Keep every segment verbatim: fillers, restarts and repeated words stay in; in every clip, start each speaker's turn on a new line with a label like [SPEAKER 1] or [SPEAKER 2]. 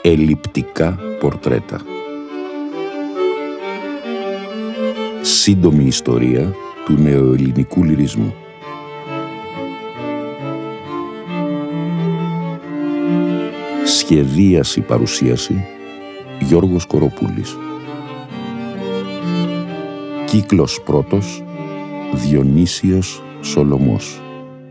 [SPEAKER 1] Ελλειπτικά πορτρέτα. Σύντομη ιστορία του νεοελληνικού λυρισμού. Σχεδίαση παρουσίαση Γιώργος Κοροπούλης. Κύκλος πρώτος Διονύσιος Σολωμός.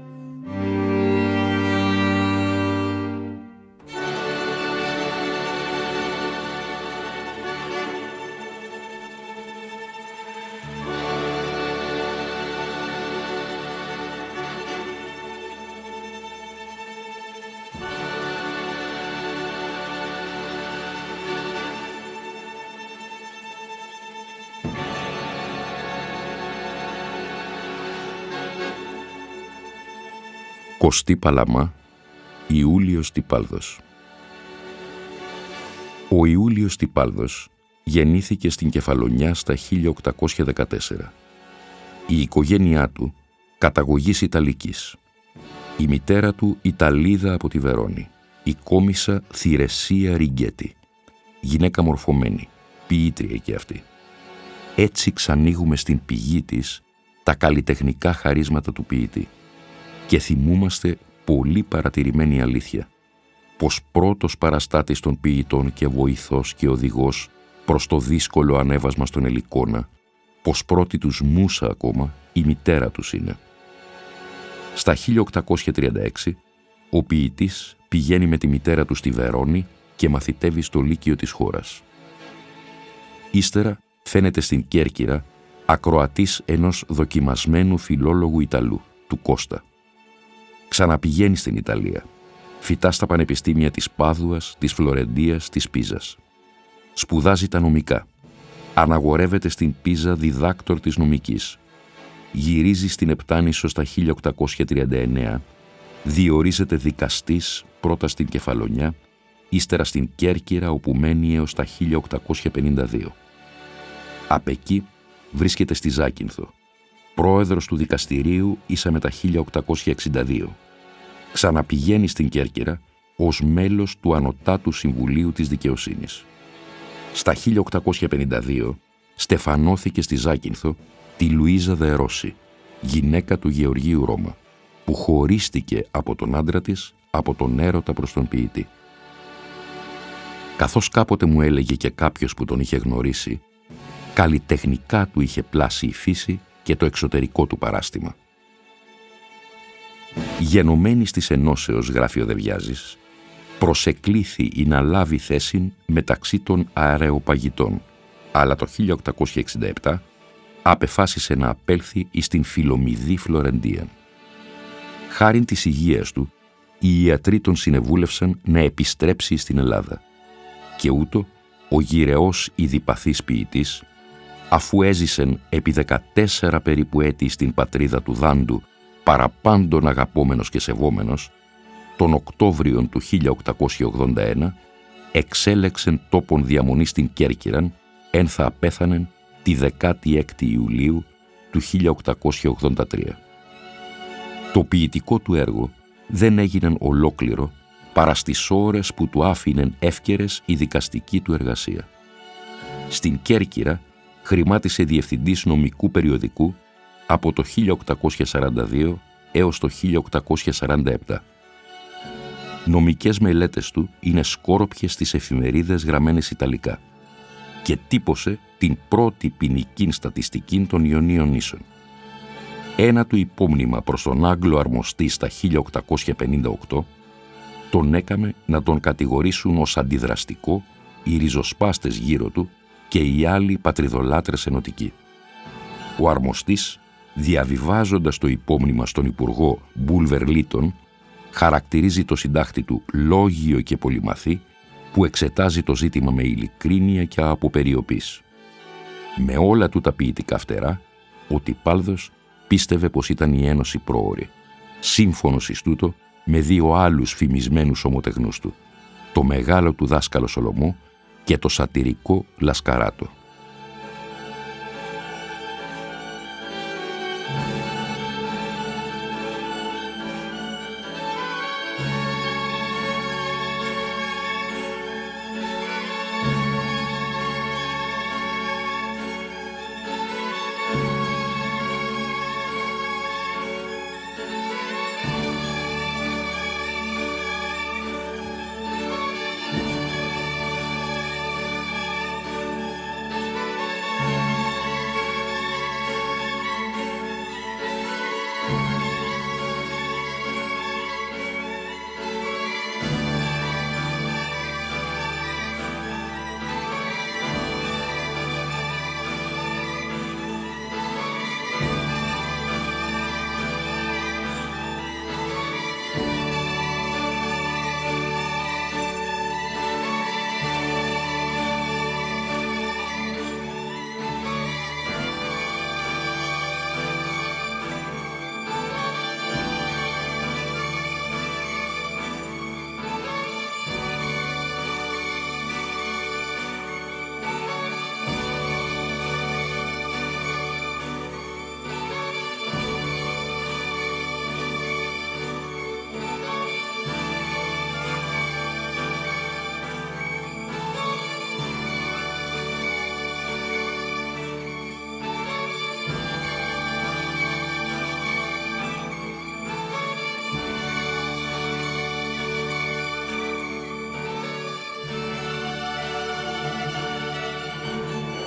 [SPEAKER 1] Κωστή Παλαμά, Ιούλιος Τυπάλδος. Ο Ιούλιος Τυπάλδος γεννήθηκε στην Κεφαλονιά στα χίλια οκτακόσια δεκατέσσερα. Η οικογένειά του καταγωγής Ιταλικής. Η μητέρα του Ιταλίδα από τη Βερόνη, η κόμισσα Θηρεσία Ριγκέτη, γυναίκα μορφωμένη, ποιήτρια και αυτή. Έτσι ξανοίγουμε στην πηγή της τα καλλιτεχνικά χαρίσματα του ποιητή. Και θυμούμαστε πολύ παρατηρημένη αλήθεια, πως πρώτος παραστάτης των ποιητών και βοηθός και οδηγός προς το δύσκολο ανέβασμα στον Ελικόνα, πως πρώτη τους μούσα ακόμα η μητέρα τους είναι. Στα χίλια οκτακόσια τριάντα έξι, ο ποιητής πηγαίνει με τη μητέρα του στη Βερόνη και μαθητεύει στο Λύκειο της χώρας. Ύστερα φαίνεται στην Κέρκυρα ακροατής ενός δοκιμασμένου φιλόλογου Ιταλού, του Κώστα. Ξαναπηγαίνει στην Ιταλία. Φοιτά στα πανεπιστήμια της Πάδουας, της Φλωρεντίας, της Πίζας. Σπουδάζει τα νομικά. Αναγορεύεται στην Πίζα διδάκτορ της νομικής. Γυρίζει στην Επτάνησο στα χίλια οκτακόσια τριάντα εννέα. Διορίζεται δικαστής πρώτα στην Κεφαλονιά, ύστερα στην Κέρκυρα όπου μένει έως τα χίλια οκτακόσια πενήντα δύο. Απ' εκεί βρίσκεται στη Ζάκυνθο. Πρόεδρος του δικαστηρίου ίσα με τα χίλια οκτακόσια εξήντα δύο. Ξαναπηγαίνει στην Κέρκυρα ως μέλος του Ανωτάτου Συμβουλίου της Δικαιοσύνης. Στα χίλια οκτακόσια πενήντα δύο στεφανώθηκε στη Ζάκυνθο τη Λουίζα Δε Ρώση, γυναίκα του Γεωργίου Ρώμα, που χωρίστηκε από τον άντρα της από τον έρωτα προς τον ποιητή. Καθώς κάποτε μου έλεγε και κάποιος που τον είχε γνωρίσει, καλλιτεχνικά του είχε πλάσει η φύση και το εξωτερικό του παράστημα. Γενομένη της ενώσεως, γράφει ο Δεβιάζης, προσεκλήθη ή να λάβει θέση μεταξύ των αερεοπαγητών, αλλά το χίλια οκτακόσια εξήντα επτά απεφάσισε να απέλθει εις την Φιλομηδή Φλωρεντία. Χάριν της υγείας του, οι ιατροί τον συνεβούλευσαν να επιστρέψει στην Ελλάδα και ούτω ο γυρεός ειδιπαθής ποιητής, αφού έζησεν επί δεκατέσσερα περίπου έτη στην πατρίδα του Δάντου, παραπάντων αγαπόμενος και σεβόμενος, τον Οκτώβριον του χίλια οκτακόσια ογδόντα ένα εξέλεξεν τόπον διαμονή στην Κέρκυραν, εν θα απέθανεν τη δεκάτη έκτη Ιουλίου του χίλια οκτακόσια ογδόντα τρία. Το ποιητικό του έργο δεν έγιναν ολόκληρο παρά στις ώρες που του άφηνεν εύκαιρες η δικαστική του εργασία. Στην Κέρκυρα χρημάτισε διευθυντής νομικού περιοδικού από το χίλια οκτακόσια σαράντα δύο έως το χίλια οκτακόσια σαράντα επτά. Νομικές μελέτες του είναι σκόρπιες στις εφημερίδες γραμμένες Ιταλικά και τύπωσε την πρώτη ποινική στατιστική των Ιωνίων Νήσων. Ένα του υπόμνημα προς τον Άγγλο αρμοστή στα χίλια οκτακόσια πενήντα οκτώ τον έκαμε να τον κατηγορήσουν ως αντιδραστικό οι ριζοσπάστες γύρω του και οι άλλοι πατριδολάτρες ενωτικοί. Ο αρμοστής, διαβιβάζοντας το υπόμνημα στον Υπουργό Μπούλβερ Λίτον, χαρακτηρίζει το συντάκτη του λόγιο και πολυμαθή, που εξετάζει το ζήτημα με ειλικρίνεια και αποπεριοπής. Με όλα του τα ποιητικά φτερά, ο Τυπάλδος πίστευε πως ήταν η ένωση πρόωρη, σύμφωνος εις τούτο με δύο άλλους φημισμένους ομοτεχνούς του, το μεγάλο του δάσκαλο Σολωμό και το σατυρικό Λασκαράτο.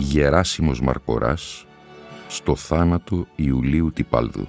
[SPEAKER 1] Γεράσιμος Μαρκοράς, στο θάνατο Ιουλίου Τυπάλδου.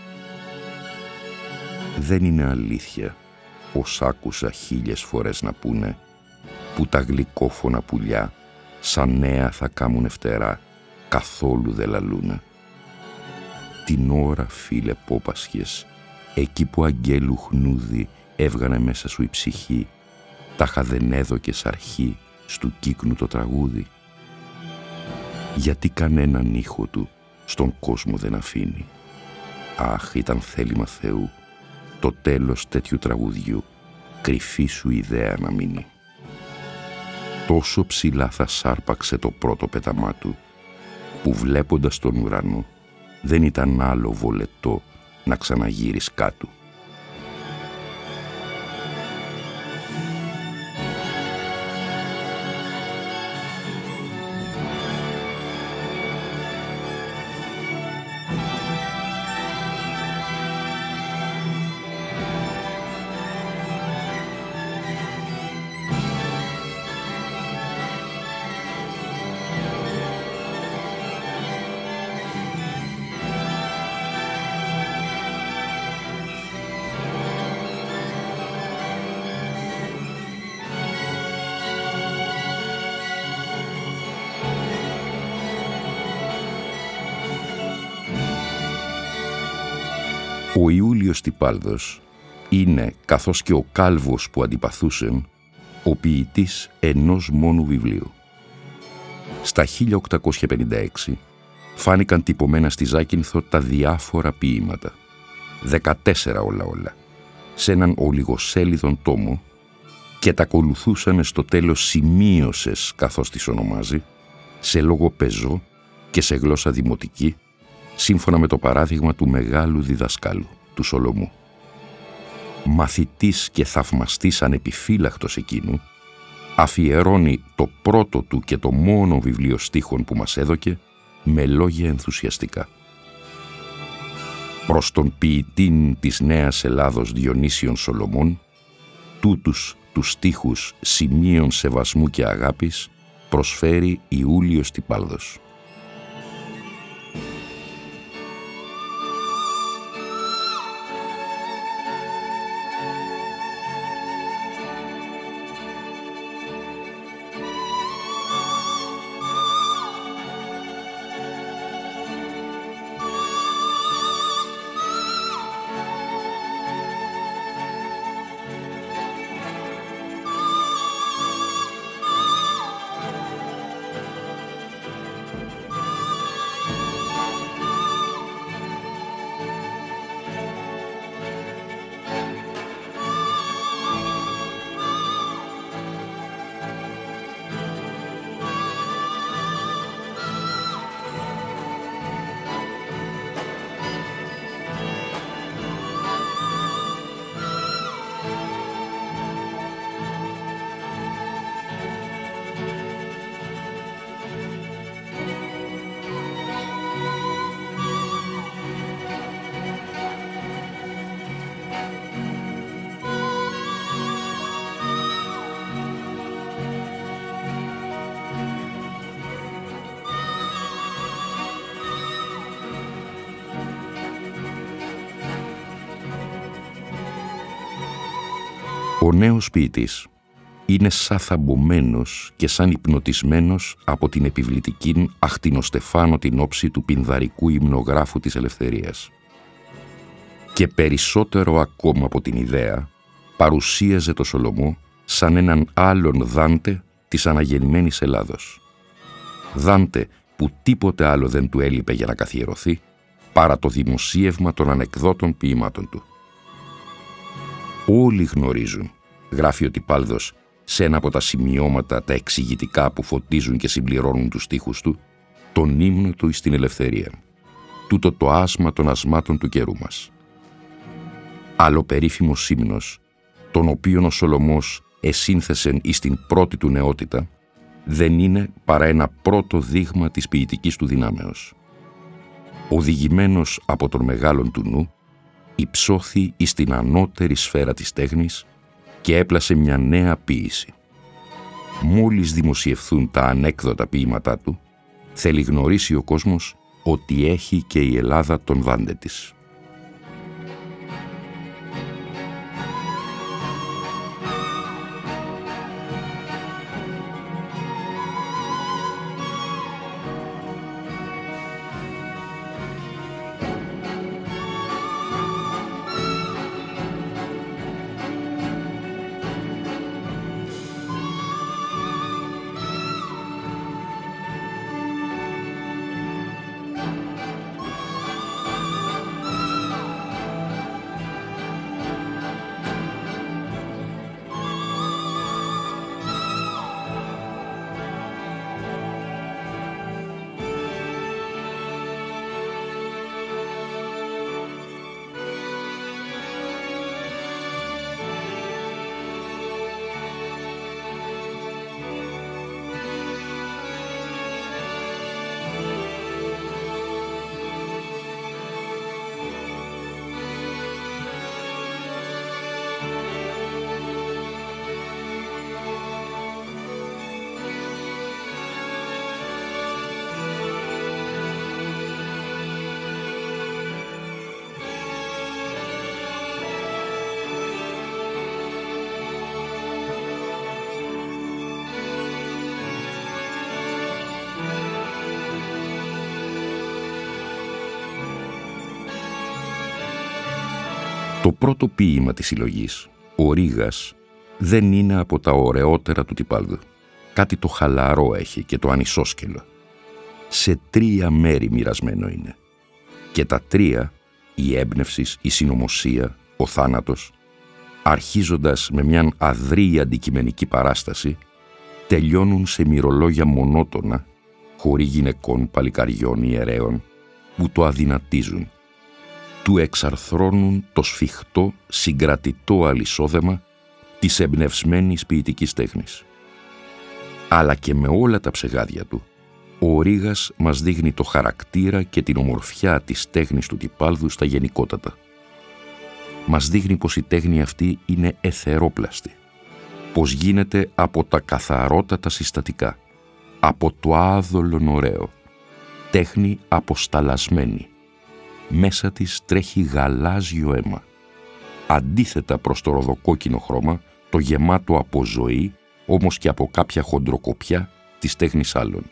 [SPEAKER 1] Δεν είναι αλήθεια, ως άκουσα χίλιες φορές να πούνε, που τα γλυκόφωνα πουλιά σαν νέα θα κάμουνε φτερά, καθόλου δε λαλούνε. Την ώρα, φίλε Πόπασχες, εκεί που αγγέλου χνούδι έβγανε μέσα σου η ψυχή, τάχα δεν έδωκες αρχή στου κύκνου το τραγούδι. Γιατί κανέναν ήχο του στον κόσμο δεν αφήνει. Αχ, ήταν θέλημα Θεού το τέλος τέτοιου τραγουδιού, κρυφή σου ιδέα να μείνει. Τόσο ψηλά θα σάρπαξε το πρώτο πέταμά του, που βλέποντας τον ουρανό δεν ήταν άλλο βολετό να ξαναγύρεις κάτω. Ο Ιούλιος Τυπάλδος είναι, καθώς και ο κάλβος που αντιπαθούσεν, ο ποιητής ενός μόνου βιβλίου. Στα χίλια οκτακόσια πενήντα έξι φάνηκαν τυπωμένα στη Ζάκυνθο τα διάφορα ποίηματα, δεκατέσσερα όλα όλα, σε έναν ολιγοσέλιδον τόμο, και τα ακολουθούσαν στο τέλος σημείωσες, καθώς τις ονομάζει, σε λόγο πεζό και σε γλώσσα δημοτική, σύμφωνα με το παράδειγμα του μεγάλου διδασκάλου, του Σολομού. Μαθητής και θαυμαστής ανεπιφύλακτος εκείνου, αφιερώνει το πρώτο του και το μόνο βιβλίο στίχων που μας έδωκε με λόγια ενθουσιαστικά. Προς τον ποιητήν της Νέας Ελλάδος Διονύσιον Σολομών, τούτους τους στίχους σημείων σεβασμού και αγάπης προσφέρει Ιούλιος Τυπάλδος. Ο νέος ποιητής είναι σαν θαμπομένος και σαν υπνοτισμένος από την επιβλητική αχτινοστεφάνω την όψη του πινδαρικού υμνογράφου της ελευθερίας. Και περισσότερο ακόμα από την ιδέα, παρουσίαζε το Σολομό σαν έναν άλλον Δάντε της αναγεννημένης Ελλάδος. Δάντε που τίποτε άλλο δεν του έλειπε για να καθιερωθεί παρά το δημοσίευμα των ανεκδότων ποιημάτων του. Όλοι γνωρίζουν, γράφει ο Τυπάλδος σε ένα από τα σημειώματα τα εξηγητικά που φωτίζουν και συμπληρώνουν τους στίχους του, τον ύμνο του εις την ελευθερία, τούτο το άσμα των ασμάτων του καιρού μας. Άλλο περίφημος ύμνος, τον οποίον ο Σολομός εσύνθεσεν εις την πρώτη του νεότητα, δεν είναι παρά ένα πρώτο δείγμα της ποιητικής του δυνάμεως. Οδηγημένος από τον μεγάλον του νου, υψώθη εις την ανώτερη σφαίρα της τέχνης και έπλασε μια νέα ποίηση. Μόλις δημοσιευθούν τα ανέκδοτα ποίηματά του, Θέλει γνωρίσει ο κόσμος ότι έχει και η Ελλάδα τον Βάντε της. Το πρώτο ποίημα της συλλογής, ο Ρήγας, δεν είναι από τα ωραιότερα του Τυπάλδου. Κάτι το χαλαρό έχει και το ανισόσκελο. Σε τρία μέρη μοιρασμένο είναι. Και τα τρία, η έμπνευση, η συνωμοσία, ο θάνατος, αρχίζοντας με μιαν αδρή αντικειμενική παράσταση, τελειώνουν σε μυρολόγια μονότονα, χωρί γυναικών, παλικαριών, ιερέων, που το αδυνατίζουν. Του εξαρθρώνουν το σφιχτό, συγκρατητό αλυσόδεμα της εμπνευσμένης ποιητικής τέχνης. Αλλά και με όλα τα ψεγάδια του, ο Ρήγας μας δείχνει το χαρακτήρα και την ομορφιά της τέχνης του Τυπάλδου στα γενικότατα. Μας δείχνει πως η τέχνη αυτή είναι εθερόπλαστη, πως γίνεται από τα καθαρότατα συστατικά, από το άδολον ωραίο, τέχνη αποσταλασμένη. Μέσα της τρέχει γαλάζιο αίμα, αντίθετα προς το ροδοκόκκινο χρώμα, το γεμάτο από ζωή, όμως και από κάποια χοντροκοπιά της τέχνης άλλων.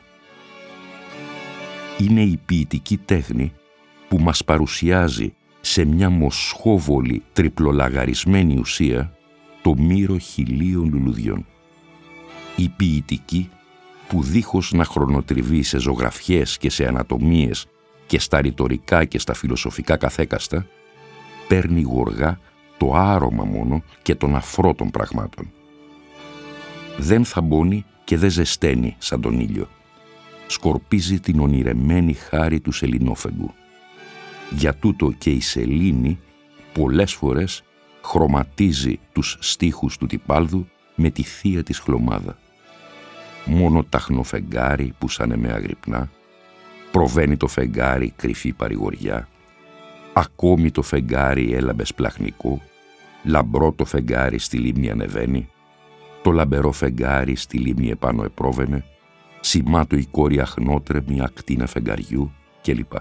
[SPEAKER 1] Είναι η ποιητική τέχνη που μας παρουσιάζει σε μια μοσχόβολη τριπλολαγαρισμένη ουσία το μύρο χιλίων λουλουδιών. Η ποιητική που δίχως να χρονοτριβεί σε ζωγραφιές και σε ανατομίες και στα ρητορικά και στα φιλοσοφικά καθέκαστα, παίρνει γοργά το άρωμα μόνο και τον αφρό των πραγμάτων. Δεν θαμπώνει και δεν ζεσταίνει σαν τον ήλιο. Σκορπίζει την ονειρεμένη χάρη του σεληνόφεγγου. Για τούτο και η σελήνη πολλές φορές χρωματίζει τους στίχους του Τυπάλδου με τη θεία της χλωμάδα. Μόνο ταχνοφεγγάρι που σαν εμέ αγρυπνά, προβαίνει το φεγγάρι κρυφή παρηγοριά, ακόμη το φεγγάρι έλαμπες πλαχνικού, λαμπρό το φεγγάρι στη λίμνη ανεβαίνει, το λαμπερό φεγγάρι στη λίμνη επάνω επρόβαινε, σημάτω η κόρη αχνότρεμη ακτίνα φεγγαριού κλπ.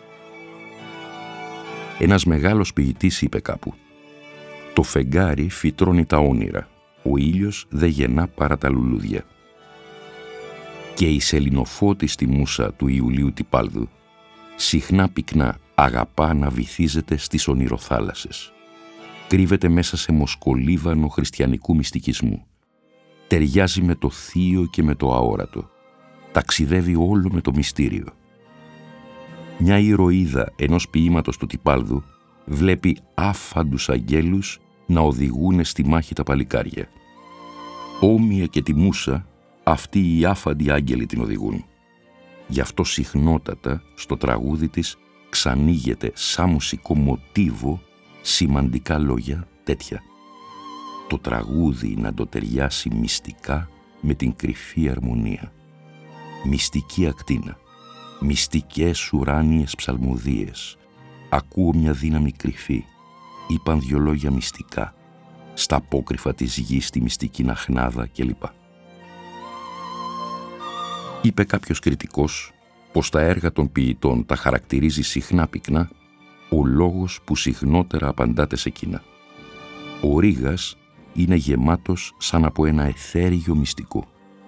[SPEAKER 1] Ένας μεγάλος ποιητής είπε κάπου: «Το φεγγάρι φυτρώνει τα όνειρα, ο ήλιος δεν γεννά παρά τα λουλούδια». Και η σεληνοφώτιστη μούσα του Ιουλίου Τυπάλδου συχνά πυκνά αγαπά να βυθίζεται στις ονειροθάλασσες. Κρύβεται μέσα σε μοσκολίβανο χριστιανικού μυστικισμού. Ταιριάζει με το θείο και με το αόρατο. Ταξιδεύει όλο με το μυστήριο. Μια ηρωίδα ενός ποίηματος του Τυπάλδου βλέπει άφαντους αγγέλους να οδηγούν στη μάχη τα παλικάρια. Όμοια και τη μούσα, αυτοί οι άφαντοι άγγελοι την οδηγούν. Γι' αυτό συχνότατα στο τραγούδι της ξανήγεται σαν μουσικό μοτίβο σημαντικά λόγια τέτοια. Το τραγούδι να το ταιριάσει μυστικά με την κρυφή αρμονία. Μυστική ακτίνα, μυστικές ουράνιες ψαλμοδίες. Ακούω μια δύναμη κρυφή, είπαν δυο λόγια μυστικά, στα απόκρυφα της γης, στη μυστική ναχνάδα κλπ. Είπε κάποιος κριτικός πως τα έργα των ποιητών τα χαρακτηρίζει συχνά πυκνά ο λόγος που συχνότερα απαντάται σε εκείνα. Ο Ρήγας είναι γεμάτος σαν από ένα αιθέριο μυστικό.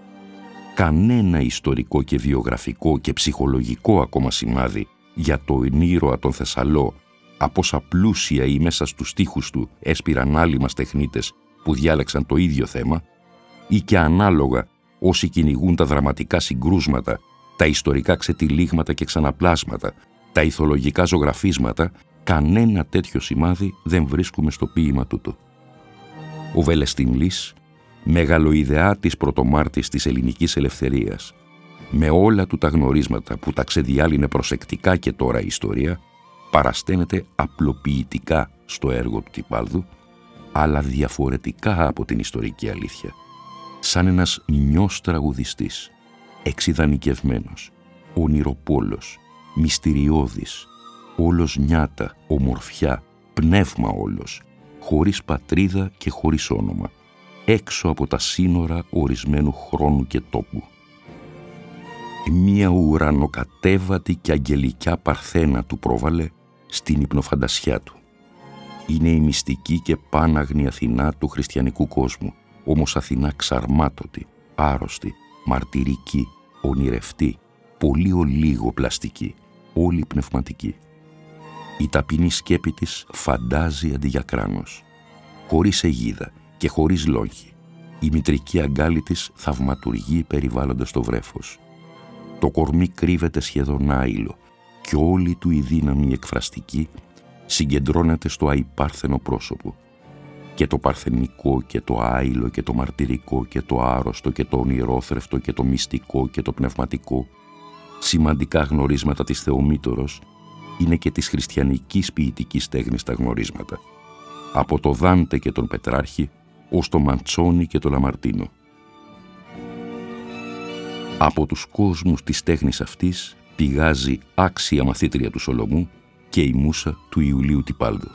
[SPEAKER 1] Κανένα ιστορικό και βιογραφικό και ψυχολογικό ακόμα σημάδι για τον ήρωα τον Θεσσαλό, από όσα πλούσια ή μέσα στους στίχους του έσπηραν άλλοι μας τεχνίτες που διάλεξαν το ίδιο θέμα, ή και ανάλογα όσοι κυνηγούν τα δραματικά συγκρούσματα, τα ιστορικά ξετυλίγματα και ξαναπλάσματα, τα ηθολογικά ζωγραφίσματα, κανένα τέτοιο σημάδι δεν βρίσκουμε στο ποίημα τούτο. Ο Βελεστινλής, μεγαλοειδεάτης πρωτομάρτης της ελληνικής ελευθερίας, με όλα του τα γνωρίσματα που τα ξεδιάλυνε προσεκτικά και τώρα η ιστορία, παρασταίνεται απλοποιητικά στο έργο του Τυπάλδου, αλλά διαφορετικά από την ιστορική αλήθεια, σαν ένας νιός τραγουδιστής, εξιδανικευμένος, ονειροπόλος, μυστηριώδης, όλος νιάτα, ομορφιά, πνεύμα όλος, χωρίς πατρίδα και χωρίς όνομα, έξω από τα σύνορα ορισμένου χρόνου και τόπου. Μία ουρανοκατέβατη και αγγελικιά παρθένα του πρόβαλε στην υπνοφαντασιά του. Είναι η μυστική και πάναγνη Αθηνά του χριστιανικού κόσμου, όμως Αθηνά ξαρμάτωτη, άρρωστη, μαρτυρική, ονειρευτή, πολύ ολίγο πλαστική, όλη πνευματική. Η ταπεινή σκέπη της φαντάζει αντί για κράνος, χωρίς αιγίδα και χωρίς λόγχη. Η μητρική αγκάλη της θαυματουργεί περιβάλλοντας το βρέφος. Το κορμί κρύβεται σχεδόν άειλο και όλη του η δύναμη εκφραστική συγκεντρώνεται στο αϊπάρθενο πρόσωπο. Και το παρθενικό και το άειλο και το μαρτυρικό και το άρρωστο και το ονειρόθρευτο και το μυστικό και το πνευματικό, σημαντικά γνωρίσματα της Θεομήτωρος, είναι και της χριστιανικής ποιητικής τέχνης τα γνωρίσματα, από το Δάντε και τον Πετράρχη ως το Μαντσόνι και το Λαμαρτίνο. Από τους κόσμους της τέχνης αυτής πηγάζει άξια μαθήτρια του Σολομού και η μούσα του Ιουλίου Τυπάλδου.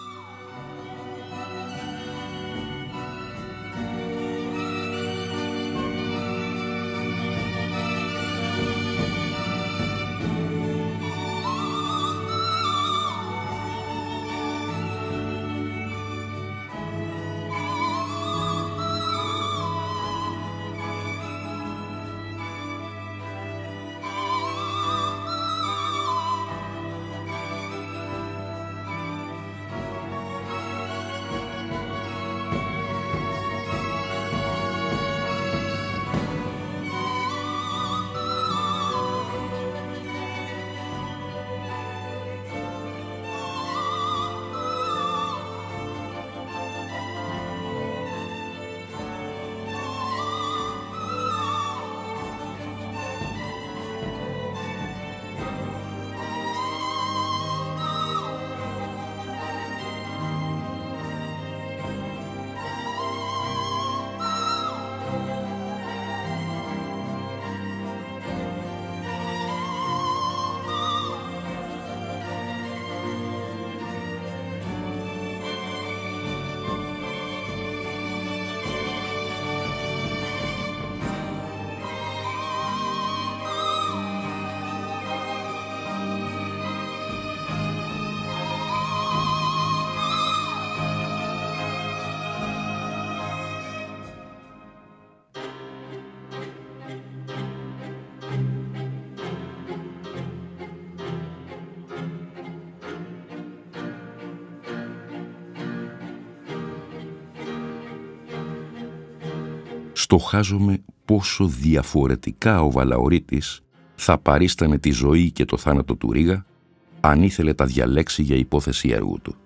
[SPEAKER 1] Στοχάζομαι πόσο διαφορετικά ο Βαλαωρίτης θα παρίστανε τη ζωή και το θάνατο του Ρήγα αν ήθελε τα διαλέξει για υπόθεση έργου του.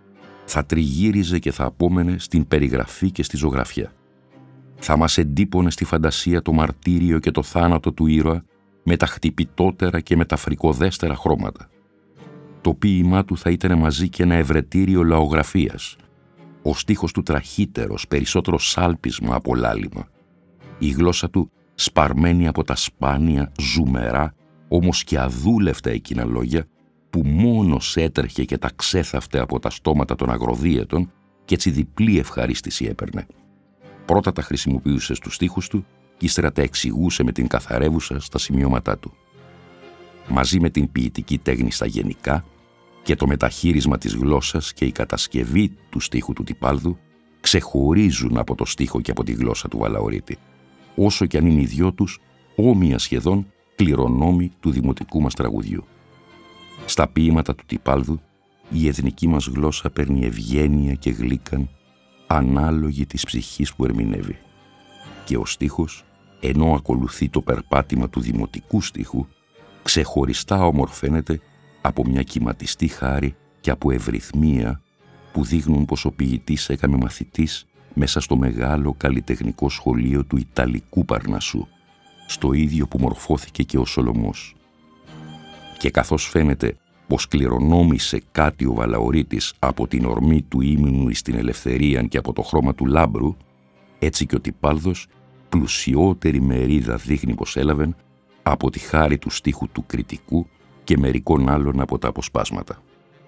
[SPEAKER 1] Θα τριγύριζε και θα απόμενε στην περιγραφή και στη ζωγραφιά. Θα μας εντύπωνε στη φαντασία το μαρτύριο και το θάνατο του ήρωα με τα χτυπητότερα και με τα φρικοδέστερα χρώματα. Το ποίημά του θα ήταν μαζί και ένα ευρετήριο λαογραφίας. Ο στίχος του τραχύτερος, περισσότερο σάλπισμα από λάλημα. Η γλώσσα του σπαρμένη από τα σπάνια, ζουμερά, όμως και αδούλευτα εκείνα λόγια που μόνος έτρεχε και τα ξέθαυτε από τα στόματα των αγροδίαιτων και έτσι διπλή ευχαρίστηση έπαιρνε. Πρώτα τα χρησιμοποιούσε στους στίχους του και ύστερα τα εξηγούσε με την καθαρεύουσα στα σημειώματά του. μαζί με την ποιητική τέχνη στα γενικά και το μεταχείρισμα της γλώσσας και η κατασκευή του στίχου του Τυπάλδου ξεχωρίζουν από το στίχο και από τη γλώσσα του Βαλαωρίτη, όσο κι αν είναι οι δυο τους όμοια σχεδόν κληρονόμοι του δημοτικού μας τραγουδιού. Στα ποίηματα του Τυπάλδου η εθνική μας γλώσσα παίρνει ευγένεια και γλύκαν ανάλογη της ψυχής που ερμηνεύει. Και ο στίχος, ενώ ακολουθεί το περπάτημα του δημοτικού στίχου, ξεχωριστά ομορφαίνεται από μια κυματιστή χάρη και από ευρυθμία που δείχνουν πως ο ποιητής έκαμε μαθητής μέσα στο μεγάλο καλλιτεχνικό σχολείο του Ιταλικού Παρνασσού, στο ίδιο που μορφώθηκε και ο Σολομός. Και καθώς φαίνεται πως κληρονόμησε κάτι ο Βαλαωρίτης από την ορμή του ύμνου στην ελευθερία και από το χρώμα του λάμπρου, έτσι και ο Τυπάλδος πλουσιότερη μερίδα δείχνει πως έλαβεν από τη χάρη του στίχου του κριτικού και μερικών άλλων από τα αποσπάσματα.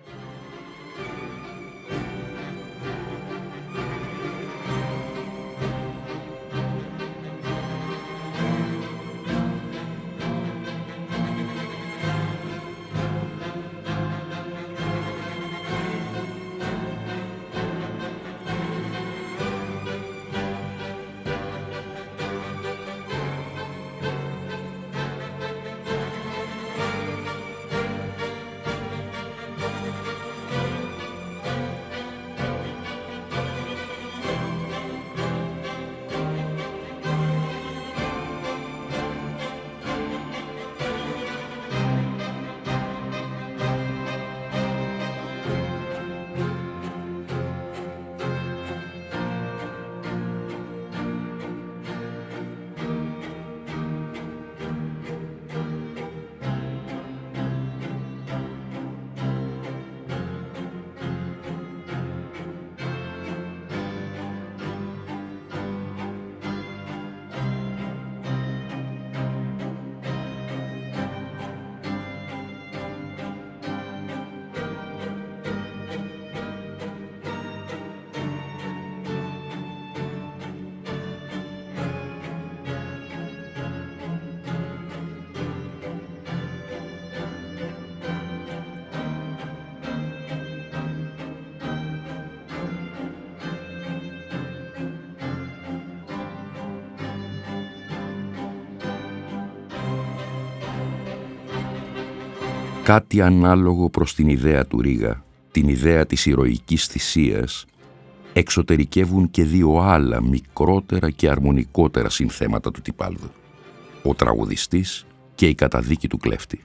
[SPEAKER 1] Κάτι ανάλογο προς την ιδέα του Ρίγα, την ιδέα της ηρωικής θυσίας, εξωτερικεύουν και δύο άλλα μικρότερα και αρμονικότερα συνθέματα του Τυπάλδου: ο τραγουδιστής και η καταδίκη του κλέφτη.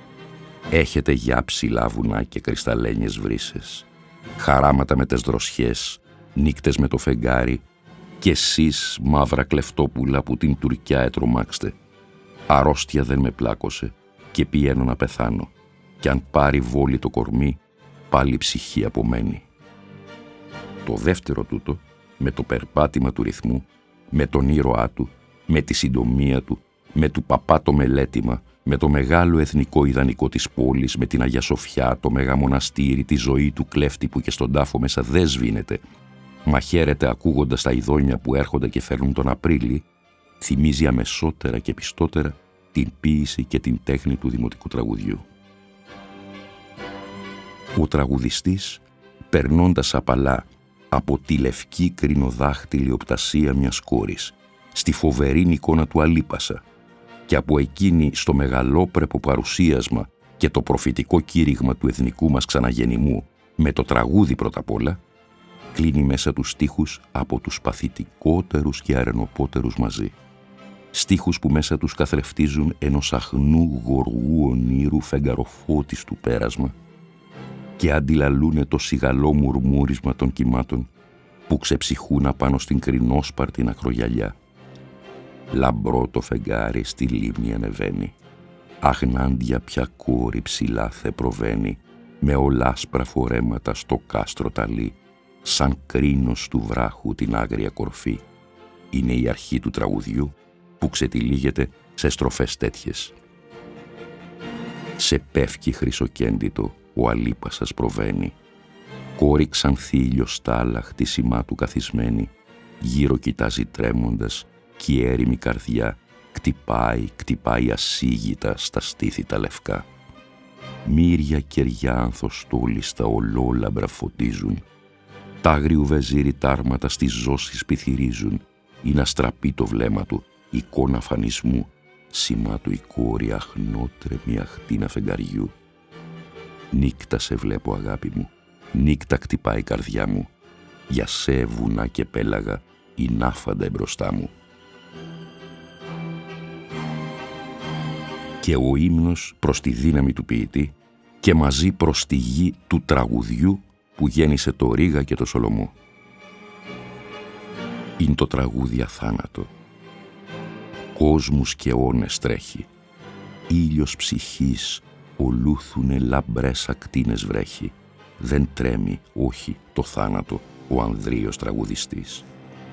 [SPEAKER 1] Έχετε για ψηλά βουνά και κρυσταλλένιες βρύσες, χαράματα με τες δροσιές, νύκτες με το φεγγάρι, και εσείς μαύρα κλεφτόπουλα που την Τουρκιά ετρομάξτε. Αρρώστια δεν με πλάκωσε και πιένω να πεθάνω, κι αν πάρει βόλη το κορμί, πάλι ψυχή απομένει. Το δεύτερο τούτο, με το περπάτημα του ρυθμού, με τον ήρωά του, με τη συντομία του, με του παπά το μελέτημα, με το μεγάλο εθνικό ιδανικό της πόλης, με την Αγία Σοφιά, το μέγα μοναστήρι, τη ζωή του κλέφτη που και στον τάφο μέσα δεν σβήνεται, μα χαίρεται ακούγοντας τα ειδόνια που έρχονται και φέρνουν τον Απρίλη, θυμίζει αμεσότερα και πιστότερα την ποίηση και την τέχνη του δημοτικού τραγουδιού. Ο τραγουδιστής, περνώντας απαλά από τη λευκή κρινοδάχτυλη οπτασία μιας κόρης στη φοβερή εικόνα του Αλίπασα και από εκείνη στο μεγαλόπρεπο παρουσίασμα και το προφητικό κήρυγμα του εθνικού μας ξαναγεννημού με το τραγούδι πρώτα απ' όλα, κλείνει μέσα τους στίχους από τους παθητικότερους και αρενοπότερους μαζί. Στίχους που μέσα τους καθρεφτίζουν ενός αχνού γοργού ονείρου φεγγαροφώτιστου πέρασμα και αντιλαλούνε το σιγαλό μουρμούρισμα των κυμάτων που ξεψυχούν απάνω στην κρινόσπαρτη ακρογιαλιά. Λαμπρό το φεγγάρι στη λίμνη ανεβαίνει, αχνάντια πια κόρη ψηλά θε προβαίνει, με ολάσπρα φορέματα στο κάστρο ταλεί, σαν κρίνος του βράχου την άγρια κορφή. Είναι η αρχή του τραγουδιού που ξετυλίγεται σε στροφές τέτοιες. Σε πεύκι χρυσοκέντητο ο Αλίπασας προβαίνει, κόρη ξανθή ηλιοστάλα χτίσιμά του καθισμένη, γύρω κοιτάζει τρέμοντας κι η έρημη καρδιά κτυπάει, κτυπάει ασίγητα στα στήθη τα λευκά. Μύρια κεριά ανθοστόλιστα ολόλαμπρα φωτίζουν. Τ' άγριου βεζίρι τάρματα στις ζώσεις πυθυρίζουν. Είναι αστραπή το βλέμμα του, εικόνα φανισμού, σημά του η κόρη αχνότρεμη αχτίνα φεγγαριού. Νύκτα σε βλέπω αγάπη μου, νύκτα κτυπάει η καρδιά μου. Για σε βουνά και πέλαγα, η νάφαντα εμπροστά μου. Και ο ύμνος προς τη δύναμη του ποιητή και μαζί προς τη γη του τραγουδιού που γέννησε το Ρήγα και το Σολομό. Είναι το τραγούδι αθάνατο. Κόσμους και αιώνες τρέχει. Ήλιος ψυχής ολούθουνε λαμπρές ακτίνες βρέχει. Δεν τρέμει, όχι, το θάνατο ο ανδρείος τραγουδιστής.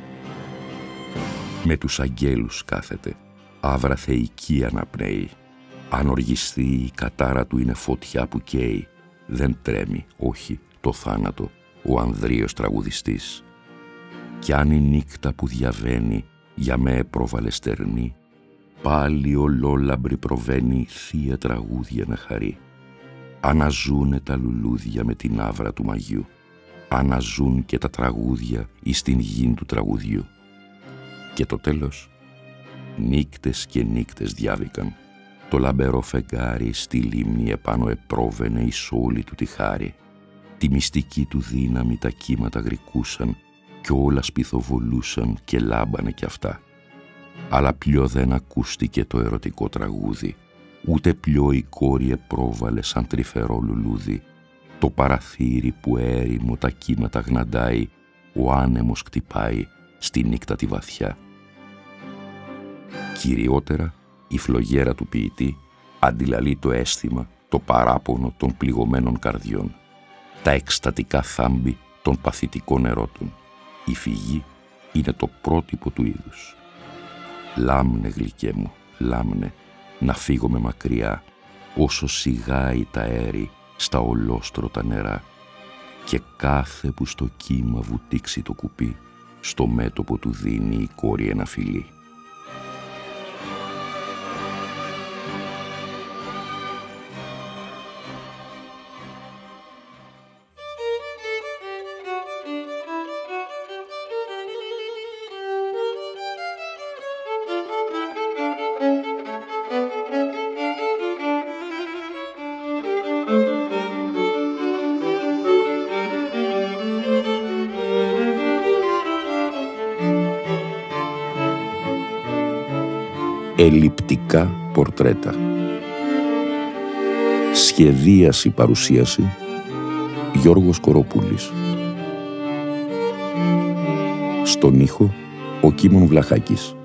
[SPEAKER 1] Με τους αγγέλους κάθεται, άβρα θεϊκή αναπνέει. Αν οργιστεί η κατάρα του είναι φωτιά που καίει. Δεν τρέμει, όχι, το θάνατο ο ανδρείος τραγουδιστής. Κι αν η νύχτα που διαβαίνει για με πρόβαλε στερνή, πάλι ολόλαμπρη προβαίνει θεία τραγούδια να χαρεί. Αναζούνε τα λουλούδια με την άβρα του μαγιού, αναζούν και τα τραγούδια εις την γην του τραγουδιού. Και το τέλος, νύκτες και νύκτες διάβηκαν. Το λαμπερό φεγγάρι στη λίμνη επάνω επρόβαινε εις όλη του τη χάρη. Τη μυστική του δύναμη τα κύματα γρικούσαν κι όλα σπιθοβολούσαν και λάμπανε κι αυτά. Αλλά πιο δεν ακούστηκε το ερωτικό τραγούδι, ούτε πιο η κόρη επρόβαλε σαν τρυφερό λουλούδι. Το παραθύρι που έρημο τα κύματα γναντάει, ο άνεμος κτυπάει στη νύκτα τη βαθιά. Κυριότερα, η φλογέρα του ποιητή αντιλαλεί το αίσθημα, το παράπονο των πληγωμένων καρδιών, τα εκστατικά θάμπη των παθητικών ερώτων. Η φυγή είναι το πρότυπο του είδους. Λάμνε γλυκέ μου, λάμνε, να φύγομαι μακριά, όσο σιγάει τα αέρη στα ολόστρωτα νερά, και κάθε που στο κύμα βουτήξει το κουπί, στο μέτωπο του δίνει η κόρη ένα φιλί. Ελλειπτικά πορτρέτα. Σχεδίαση παρουσίαση Γιώργος Κοροπούλης. Στον ήχο ο Κίμων Βλαχάκης.